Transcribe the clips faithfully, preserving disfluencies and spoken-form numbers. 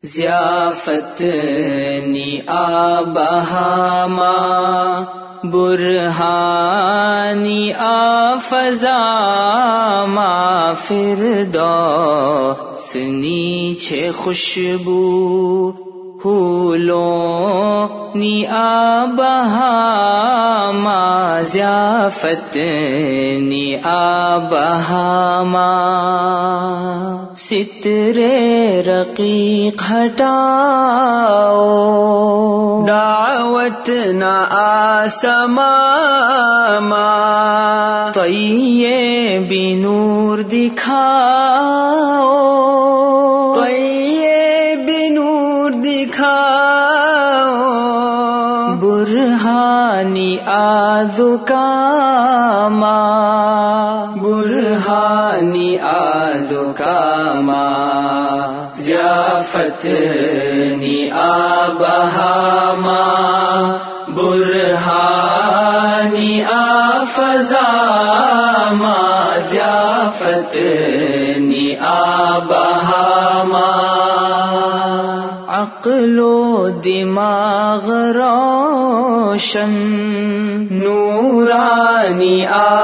ضیافتنی آبہاما برہانی آفزاما فردوس نیچے خوشبو پھولوں نی آبہاما ضیافتنی آبہاما سترے رقیق ہٹاؤ دعوت نہ آسماما طیب نور دکھاؤ طیب نور دکھاؤ برہانی آذکاما برہانی آذکاما ضیافتنی آبہاما برہانی آفزاما ضیافتنی آبہاما عقل و دماغ روشن نورانی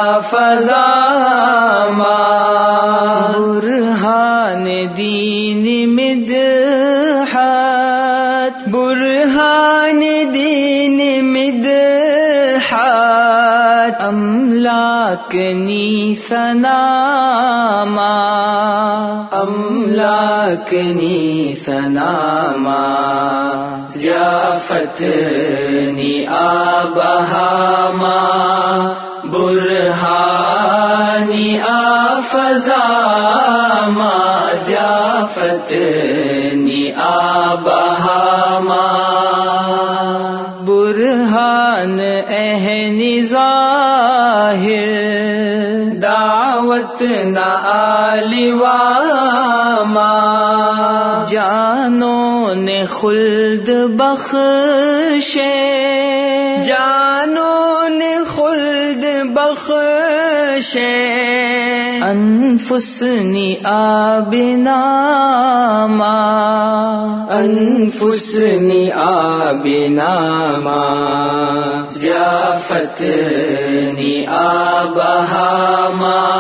آفزاما برہان دین مدحت برہان دین مدحت املاکنی ثناما املاکنی ثناما ضیافتنی آبہاما برہانی آفزاما ضیافتنی آبہاما برہان اہن ظاہر دعوت نہ آلواما جانوں نے خلد بخشے جانوں نے خلد بخشے انفسنی آبناما انفسنی آبناما ضیافتنی آبہاما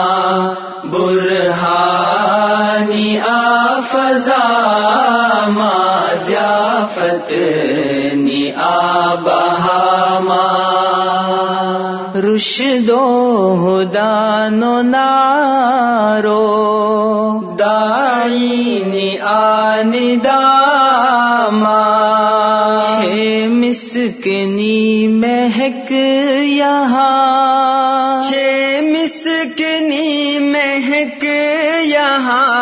برہانی آفزاما ضیافتنی آبہاما رشد و ہدان و نارو داعینی آنداما چھ مسکنی مہک یہاں چھ مسکنی مہک یہاں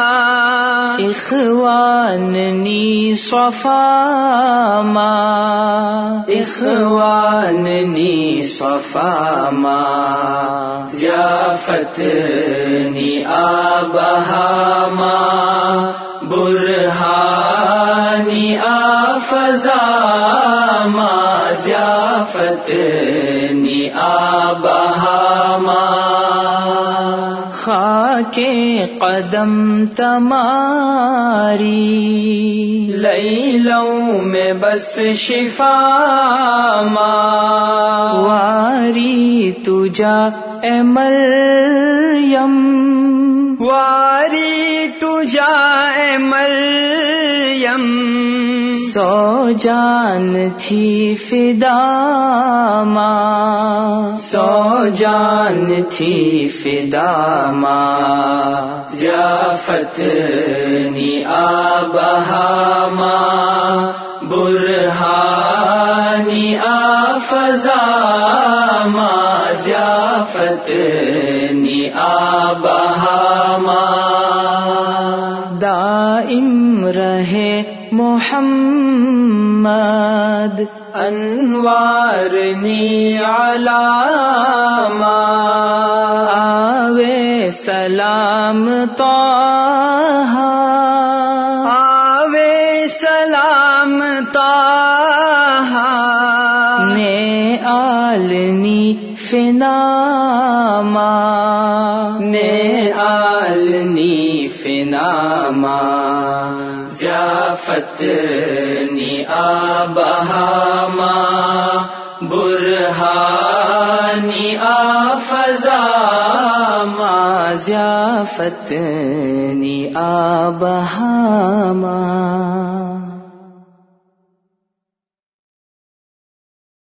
اخواننی صفاما اخواننی صفاما ضیافتنی آبہاما برہانی آفزاما ضیافتنی آبہاما خاک قدم تماری لیلوں میں بس شفاما واری تجا اے مریم واری تجا اے مریم سو جان تھی فداما سو جان تھی فداما ضیافتنی آبہاما برہانی آفزاما ضیافتنی آبہاما دائم رہے محمد انوار نی علاما آوے سلام طہ آوے سلام طہ نے آلنی فناما نے آلنی فناما ضیافتنی آبہاما برہانی آفزاما ضیافتنی آبہاما